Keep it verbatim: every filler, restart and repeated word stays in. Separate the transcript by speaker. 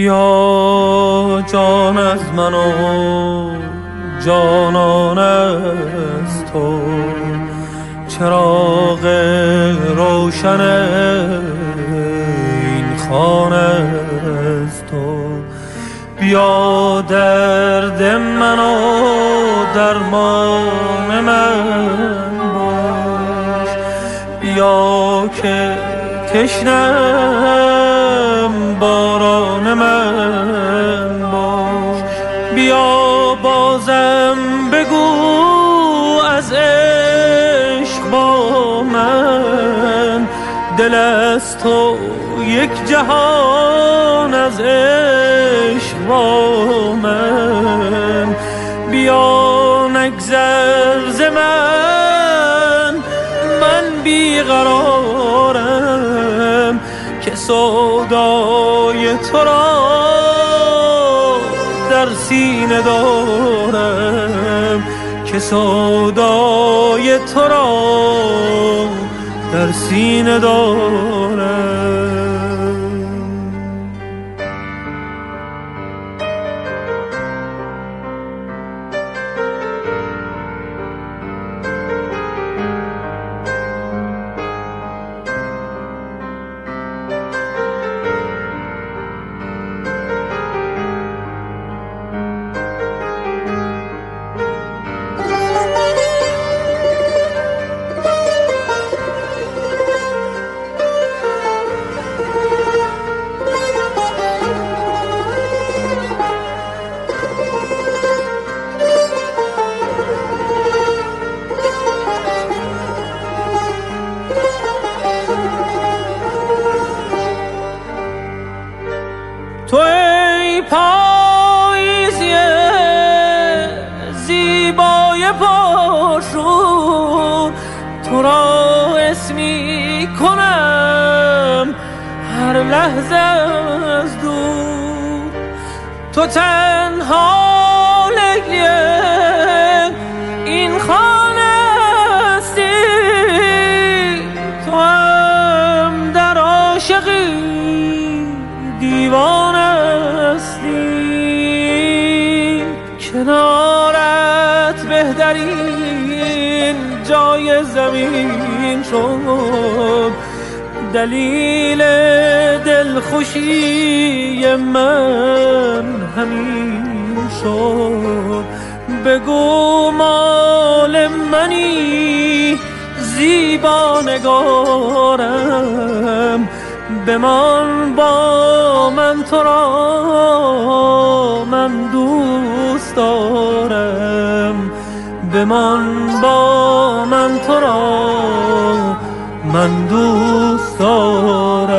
Speaker 1: بیا جان از من و جانان از تو، چراغ روشن این خانه از تو. بیا درد من و درمان من باش، بیا که تشنم باران من باش. بیا بازم بگو از عشق با من، دل از تو یک جهان از عشق با من. بیا نگذر ز من، من بیقرارم که سودای تو را در سینه دارم، که سودای تو را در سینه دارم. تو ای پاییزی زیبای پرشور، تو را اسمی کنم هر لحظه از دور. تو تنها لگی این خانه هستی، تو هم در عاشقی دیوانه هستی. کنارت بهترین جای زمین شد، دلیل دلخوشی من همین شد. بگو مال منی زیبا نگارم، بمان با من تو را من دوست دارم، بمان با من تو را من دوست دارم.